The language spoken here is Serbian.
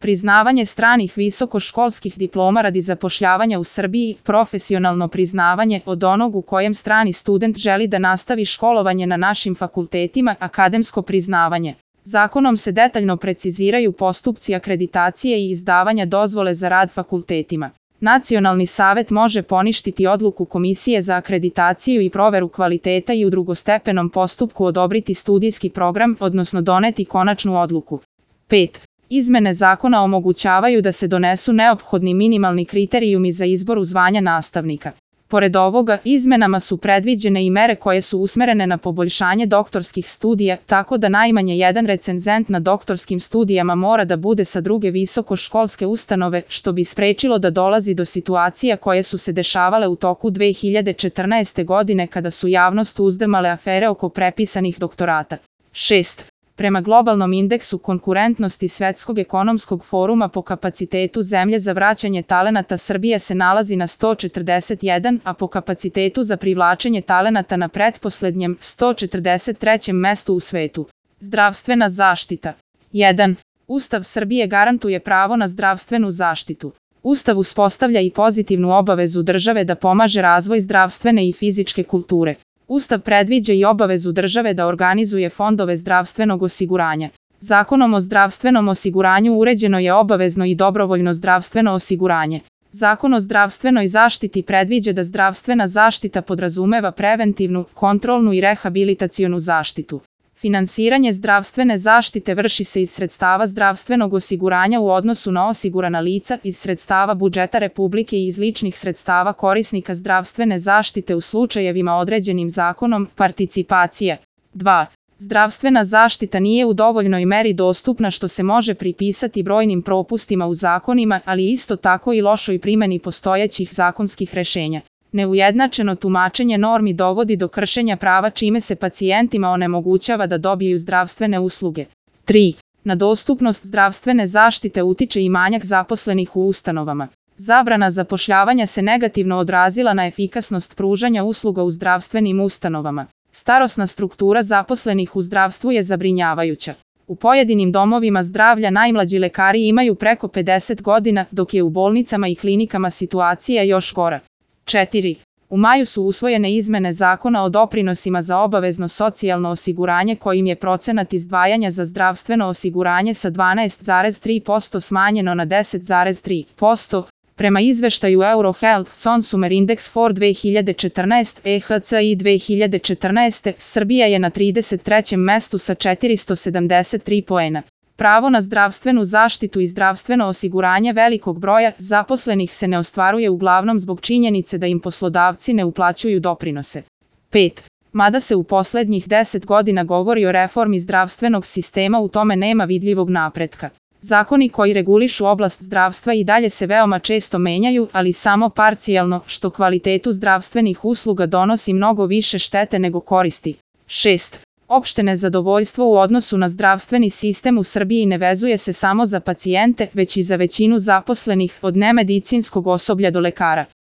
priznavanje stranih visokoškolskih diploma radi zapošljavanja u Srbiji, profesionalno priznavanje od onog u kojem strani student želi da nastavi školovanje na našim fakultetima, akademsko priznavanje. Zakonom se detaljno preciziraju postupci akreditacije i izdavanja dozvole za rad fakultetima. Nacionalni savet može poništiti odluku Komisije za akreditaciju i proveru kvaliteta i u drugostepenom postupku odobriti studijski program, odnosno doneti konačnu odluku. 5. Izmene zakona omogućavaju da se donesu neophodni minimalni kriterijumi za izbor u zvanja nastavnika. Pored ovoga, izmenama su predviđene i mere koje su usmerene na poboljšanje doktorskih studija, tako da najmanje jedan recenzent na doktorskim studijama mora da bude sa druge visokoškolske ustanove, što bi sprečilo da dolazi do situacija koje su se dešavale u toku 2014. godine kada su javnost uzdrmale afere oko prepisanih doktorata. 6. Prema globalnom indeksu konkurentnosti Svetskog ekonomskog foruma po kapacitetu zemlje za vraćanje talenata Srbija se nalazi na 141, a po kapacitetu za privlačenje talenata na pretposlednjem 143. mestu u svetu. Zdravstvena zaštita. 1. Ustav Srbije garantuje pravo na zdravstvenu zaštitu. Ustav uspostavlja i pozitivnu obavezu države da pomaže razvoj zdravstvene i fizičke kulture. Ustav predviđa i obavezu države da organizuje fondove zdravstvenog osiguranja. Zakonom o zdravstvenom osiguranju uređeno je obavezno i dobrovoljno zdravstveno osiguranje. Zakon o zdravstvenoj zaštiti predviđa da zdravstvena zaštita podrazumeva preventivnu, kontrolnu i rehabilitacionu zaštitu. Finansiranje zdravstvene zaštite vrši se iz sredstava zdravstvenog osiguranja u odnosu na osigurana lica, iz sredstava budžeta Republike i iz ličnih sredstava korisnika zdravstvene zaštite u slučajevima određenim zakonom, participacija. 2. Zdravstvena zaštita nije u dovoljnoj meri dostupna što se može pripisati brojnim propustima u zakonima, ali isto tako i lošoj primeni postojećih zakonskih rešenja. Neujednačeno tumačenje normi dovodi do kršenja prava čime se pacijentima onemogućava da dobiju zdravstvene usluge. 3. Na dostupnost zdravstvene zaštite utiče i manjak zaposlenih u ustanovama. Zabrana zapošljavanja se negativno odrazila na efikasnost pružanja usluga u zdravstvenim ustanovama. Starosna struktura zaposlenih u zdravstvu je zabrinjavajuća. U pojedinim domovima zdravlja najmlađi lekari imaju preko 50 godina, dok je u bolnicama i klinikama situacija još gora. 4. U maju su usvojene izmene Zakona o doprinosima za obavezno socijalno osiguranje kojim je procenat izdvajanja za zdravstveno osiguranje sa 12,3% smanjeno na 10,3%. Prema izveštaju Eurohealth Consumer Index for 2014 EHCI 2014, Srbija je na 33. mestu sa 473 poena. Pravo na zdravstvenu zaštitu i zdravstveno osiguranje velikog broja zaposlenih se ne ostvaruje uglavnom zbog činjenice da im poslodavci ne uplaćuju doprinose. 5. Mada se u poslednjih 10 godina govori o reformi zdravstvenog sistema, u tome nema vidljivog napretka. Zakoni koji regulišu oblast zdravstva i dalje se veoma često menjaju, ali samo parcijalno, što kvalitetu zdravstvenih usluga donosi mnogo više štete nego koristi. 6. Opšte nezadovoljstvo u odnosu na zdravstveni sistem u Srbiji ne vezuje se samo za pacijente, već i za većinu zaposlenih, od nemedicinskog osoblja do lekara.